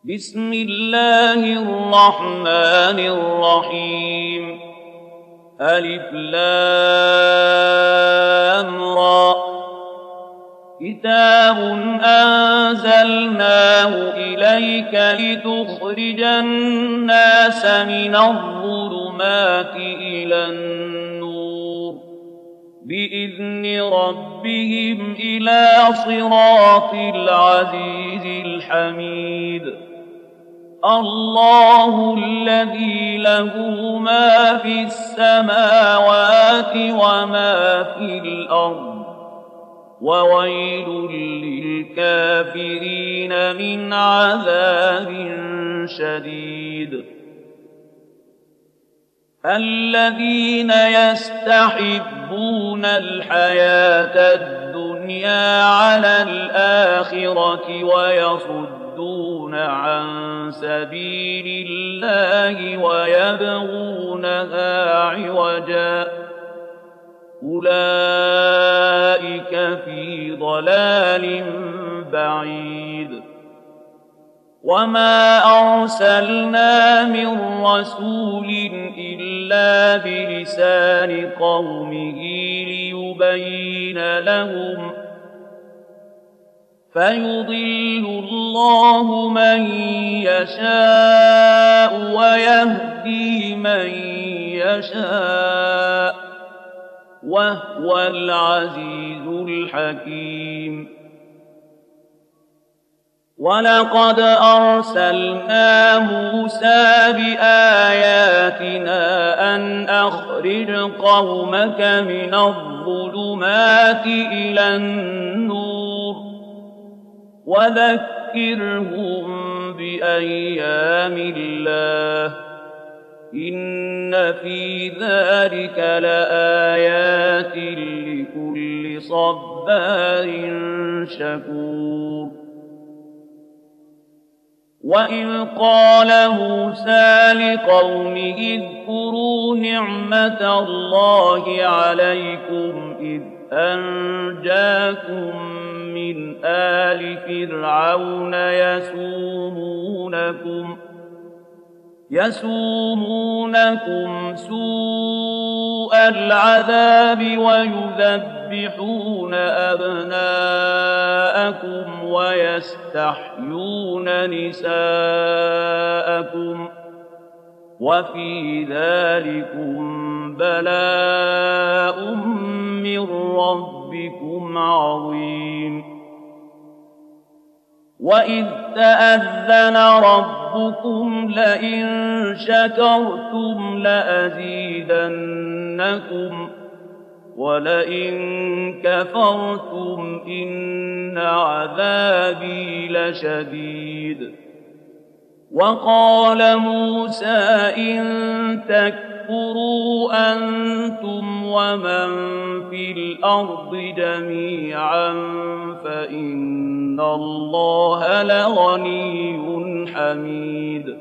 بسم الله الرحمن الرحيم ألف لام را كتاب أنزلناه إليك لتخرج الناس من الظلمات إلى النور بإذن ربهم إلى صراط العزيز الحميد الله الذي له ما في السماوات وما في الأرض وويل للكافرين من عذاب شديد الذين يستحبون الحياة الدنيا على الآخرة ويصدون عن سبيل الله ويبغونها عوجا أولئك في ضلال بعيد وما أرسلنا من رسول إلا بلسان قومه ليبين لهم فيضل الله من يشاء ويهدي من يشاء وهو العزيز الحكيم ولقد أرسلنا موسى بآياتنا أن أخرج قومك من الظلمات إلى النور وذكرهم بأيام الله إن في ذلك لآيات لكل صبار شكور وإذ قال موسى لقومه اذكروا نعمة الله عليكم إذ أنجاكم من آل فرعون يسومونكم سوء العذاب ويذبحون أبناءكم ويستحيون نساءكم وفي ذلكم بلاء من ربكم عظيم وإذ تأذن ربكم لئن شكرتم لأزيدنكم ولئن كفرتم إن عذابي لشديد وقال موسى إن تكفروا أنتم ومن في الأرض جميعا فإن الله لغني حميد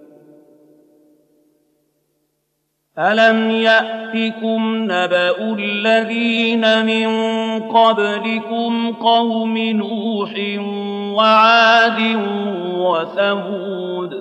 ألم يأتكم نبأ الذين من قبلكم قوم نوح وعاد وثمود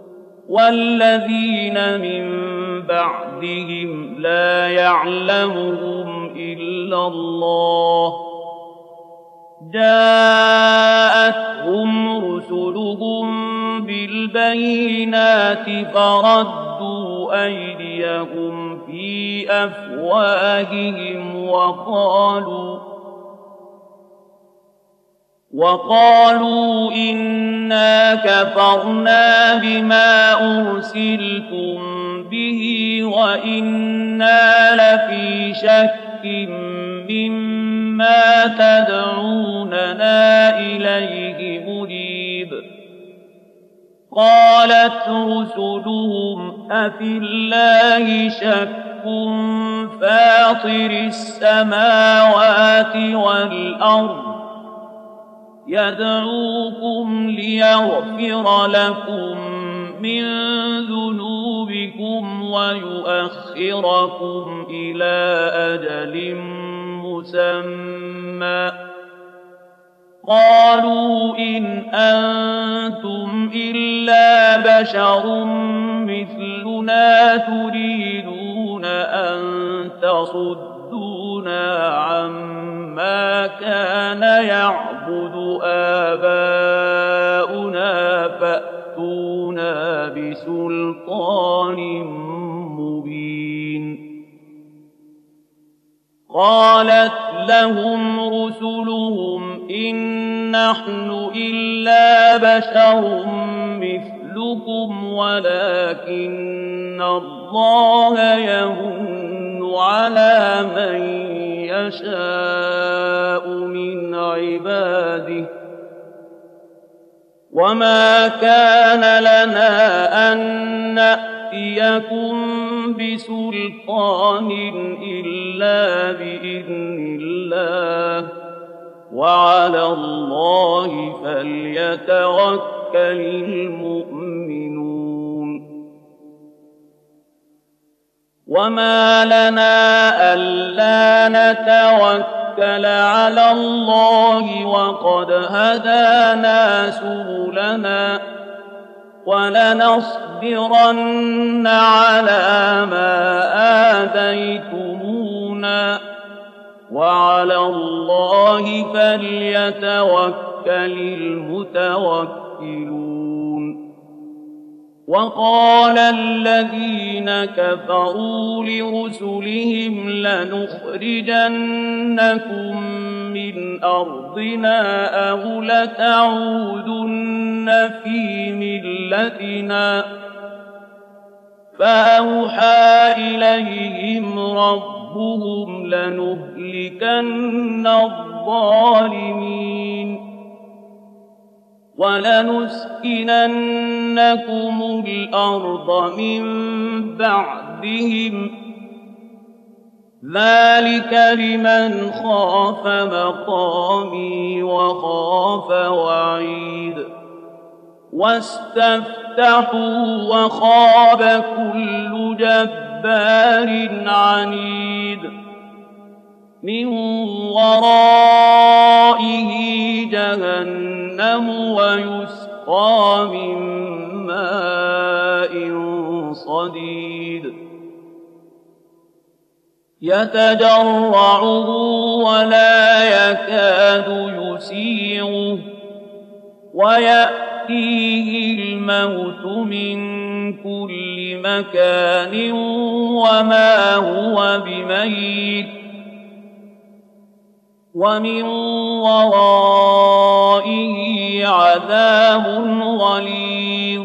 والذين من بعدهم لا يعلمهم إلا الله جاءتهم رسلهم بالبينات فردوا أيديهم في أفواههم وقالوا إنا كفرنا بما أرسلتم به وإنا لفي شك مما تدعوننا إليه مريب قالت رسلهم أفي الله شك فاطر السماوات والأرض يدعوكم ليغفر لكم من ذنوبكم ويؤخركم إلى أجل مسمى قالوا إن أنتم إلا إلا بشر مثلنا تريدون أن تصدونا عما كان يعبد آباؤنا فأتونا بسلطان مبين. قالت لهم رسلهم إن نحن إلا بشر مثلكم ولكن الله يمن على من يشاء من عباده وما كان لنا أن نأتيكم بسلطان إلا بإذن الله وعلى الله فليتوكل المؤمنون. وما لنا ألا نتوكل على الله وقد هدانا سبلنا ولنصبرن على ما آذيتمونا وعلى الله فليتوكل المتوكلون. وقال الذين كفروا لرسلهم لنخرجنكم من أرضنا أو لتعودن في ملتنا فأوحى إليهم ربهم لنهلكن الظالمين ولنسكننكم الأرض من بعدهم ذلك لمن خاف مقامي وخاف وعيد. واستفتحوا وخاب كل جبار عنيد من ورائه جهنم ويسقى من ماء صديد يتجرعه ولا يكاد يسيغه ويأتيه الموت من كل مكان وما هو بميت ومن ورائه عذاب غليظ.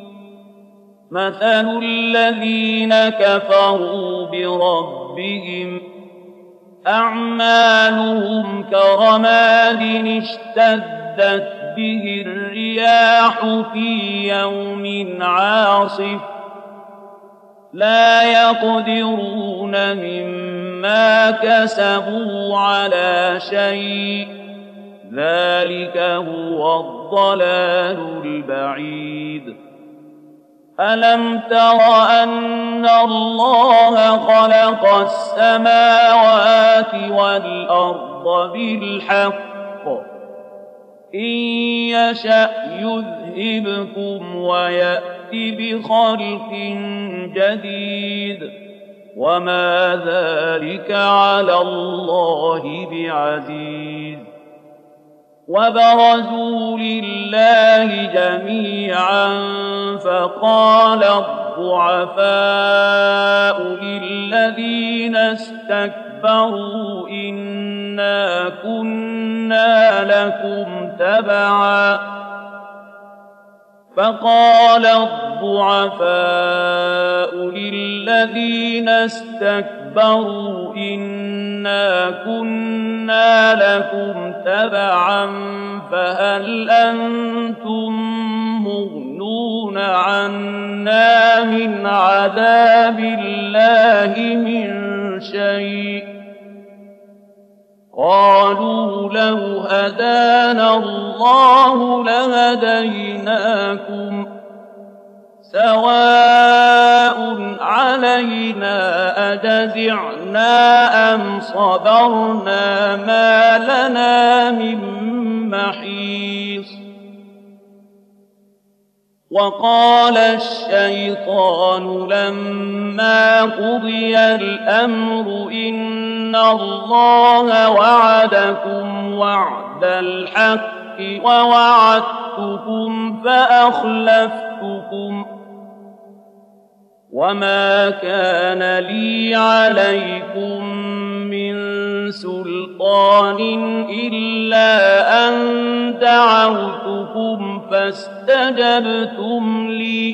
مثل الذين كفروا بربهم أعمالهم كرماد اشتدت به الرياح في يوم عاصف لا يقدرون مما كسبوا على شيء ذلك هو الضلال البعيد. ألم تر أن الله خلق السماوات والأرض بالحق إن يشأ يذهبكم ويأت بخلق جديد وما ذلك على الله بعزيز. وبرزوا لله جميعا فقال الضعفاء للذين استكبروا إنا كنا لكم تبعا فقال الضعفاء للذين استكبروا إنا كنا لكم تبعا فهل أنتم مغنون عنا من عذاب الله من شيء قالوا لو هدانا الله لهديناكم سواء علينا أجزعنا أم صبرنا ما لنا من محيص. وقال الشيطان لما قضي الأمر إن الله وعدكم وعد الحق ووعدتكم فأخلفتكم وما كان لي عليكم من سلطان إلا أن دعوتكم فاستجبتم لي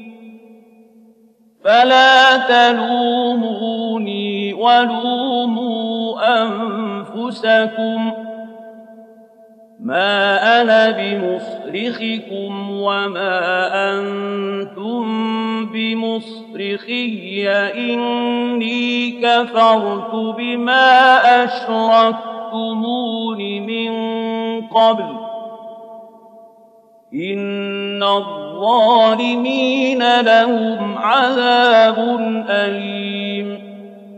فلا تلوموني ولوموا أنفسكم ما أنا بمصرخكم وما أنتم بمصرخي إني كفرت بما أشركتمون من قبل إن الظالمين لهم عذاب أليم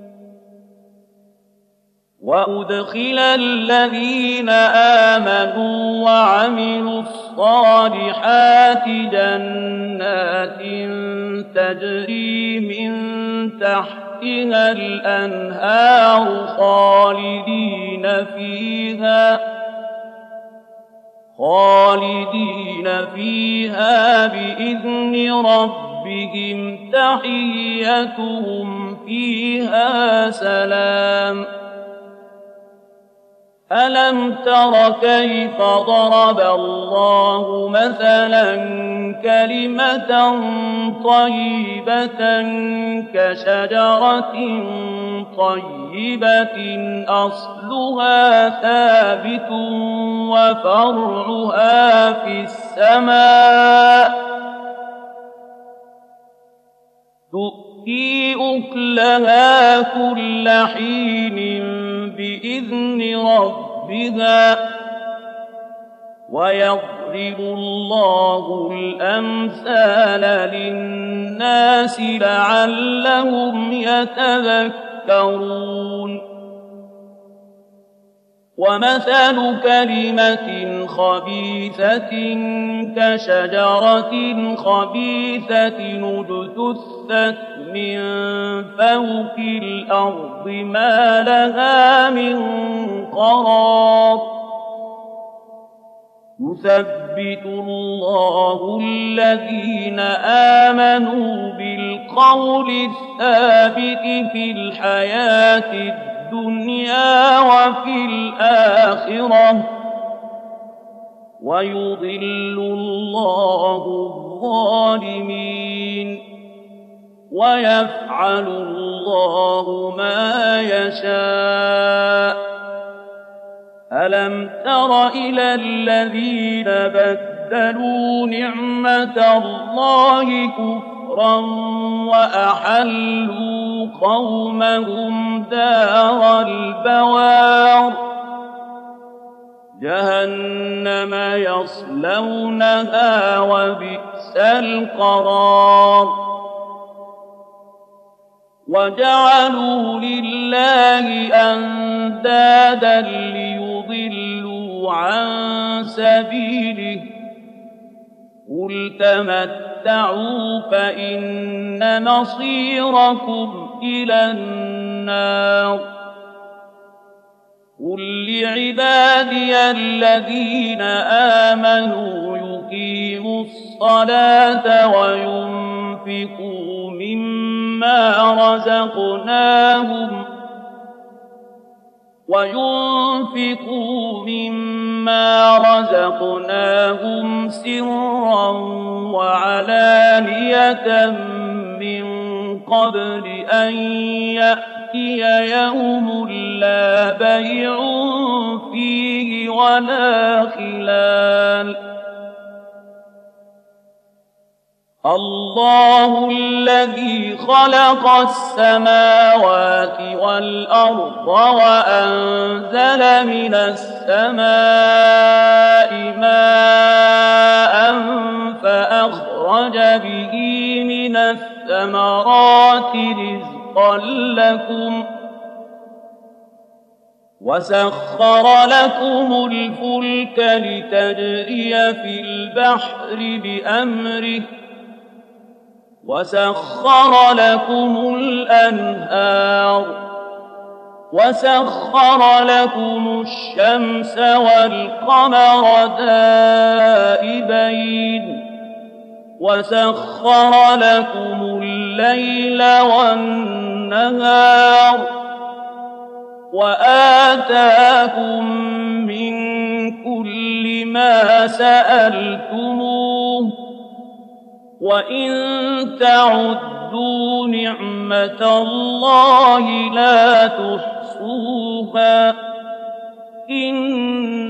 وأدخل الذين آمنوا وعملوا الصالحات جنات تجري من تحتها الأنهار خالدين فيها بإذن ربهم تحيتهم فيها سلام ألم تر كيف ضرب الله مثلا كلمة طيبة كشجرة طيبة أصلها ثابت وفرعها في السماء تؤتي أكلها كل حين بإذن ربها ويضرب الله الأمثال للناس لعلهم يتذكرون ومثل كلمة خبيثة كشجرة خبيثة اجتثت من فوق الأرض ما لها من قرار يثبت الله الذين آمنوا بالقول الثابت في الحياة الدنيا وفي الآخرة ويضل الله الظالمين ويفعل الله ما يشاء ألم تر إلى الذين بدلوا نعمة الله كفرا وأحلوا قومهم دار البوار جهنم يصلونها وبئس القرار وجعلوا لله أندادا ليضلوا عن سبيله قل تمتعوا فإن مصيركم إلى النار قل لعبادي الذين آمنوا يقيموا الصلاة وينفقوا مما رزقناهم سرا وعلانية من قبل أن يأتي يوم لا بيع فيه ولا خلال الله الذي خلق السماوات والأرض وأنزل من السماء ماء فأخرج به من الثمرات رزقا لكم وسخر لكم الفلك لتجري في البحر بأمره وسخر لكم الأنهار وسخر لكم الشمس والقمر دائبين وسخر لكم الليل والنهار وآتاكم من كل ما سألتموه وإن تعدوا نعمة الله لا تحصوها إن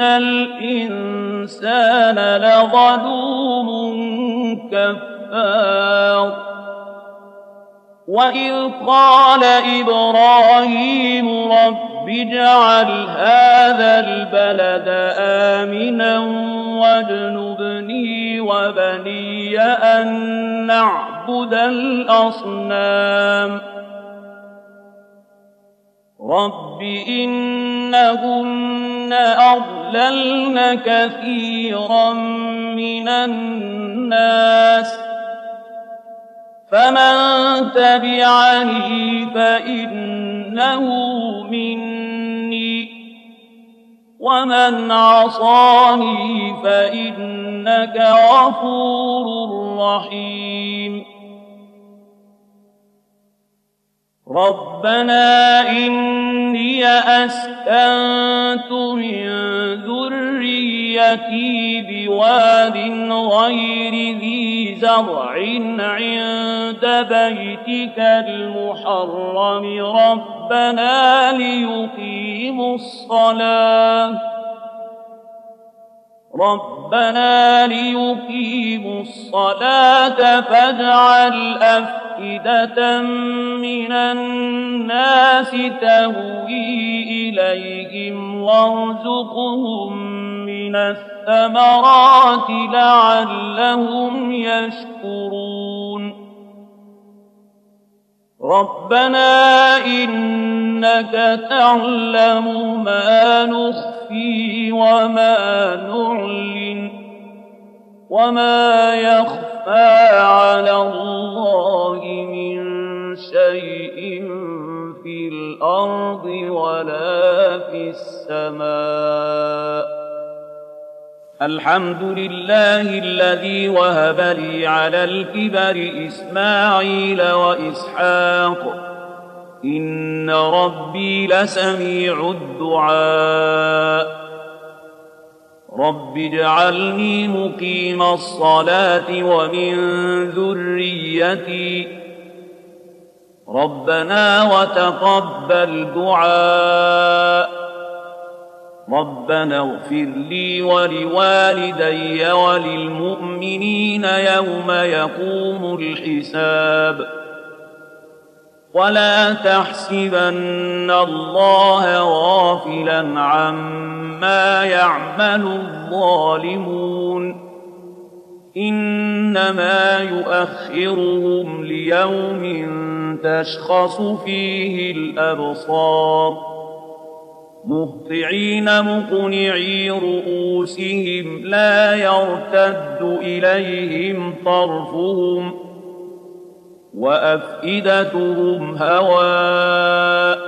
الإنسان لظلوم كفار وإذ قال إبراهيم رب اجعل هذا البلد آمنا واجنبني وبني أن نعبد الأصنام رب إنهن أضللن كثيرا من الناس فمن تبعني فإنه مني ومن عصاني فإنك غفور رحيم ربنا إني أسكنت من ذريتي بواد غير ذي زرع عند بيتك المحرم ربنا ليقيموا الصلاة فاجعل أفئدة من الناس تهوي إليهم وارزقهم من الثمرات لعلهم يشكرون ربنا إنك تعلم ما نخفي وما نعلن وما يخفى على الله من شيء في الأرض ولا في السماء الحمد لله الذي وهب لي على الكبر إسماعيل وإسحاق إن ربي لسميع الدعاء رب اجعلني مقيم الصلاة ومن ذريتي ربنا وتقبل دعاء ربنا اغفر لي ولوالدي وللمؤمنين يوم يقوم الحساب ولا تحسبن الله غافلا عما يعمل الظالمون إنما يؤخرهم ليوم تشخص فيه الأبصار مهطعين مقنعي رؤوسهم لا يرتد إليهم طرفهم وأفئدتهم هواء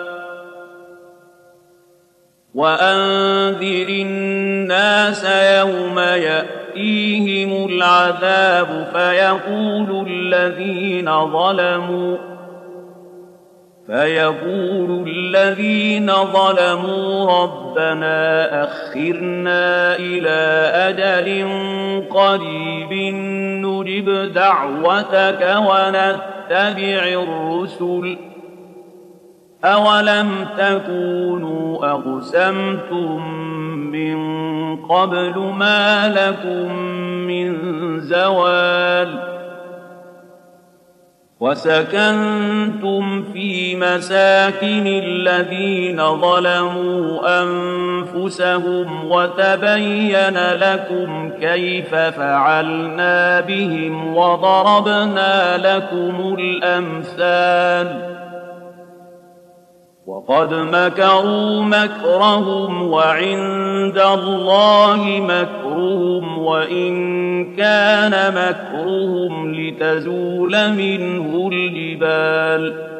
وأنذر الناس يوم يأتيهم العذاب فيقول الذين ظلموا ربنا أخرنا إلى أجل قريب نجب دعوتك ونتبع الرسل أولم تكونوا أقسمتم من قبل ما لكم من زوال وسكنتم في مساكن الذين ظلموا أنفسهم وتبين لكم كيف فعلنا بهم وضربنا لكم الأمثال وقد مكروا مكرهم وعند الله مكرهم وإن كان مكرهم لتزول منه الجبال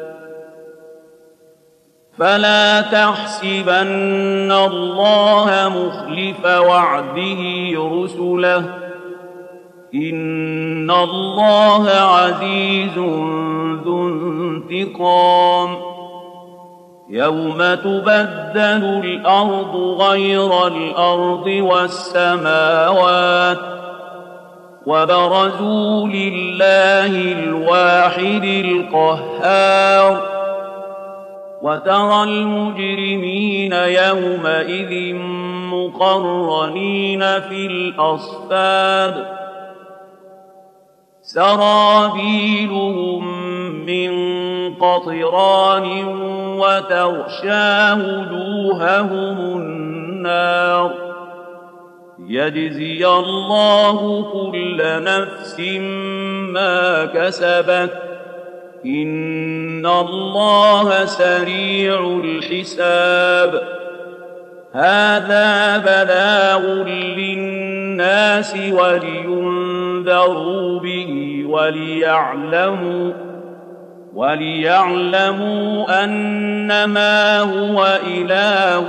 فلا تحسبن الله مخلف وعده رسله إن الله عزيز ذو انتقام يوم تبدل الأرض غير الأرض والسماوات وبرزوا لله الواحد القهار وترى المجرمين يومئذ مقرنين في الأصفاد سرابيلهم من قطران وتغشى وجوههم النار ليجزي الله كل نفس ما كسبت إن الله سريع الحساب هذا بلاغ للناس ولينذروا به وليعلموا أنما هو إله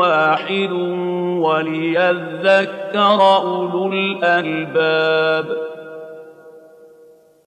واحد وليذكر أولو الألباب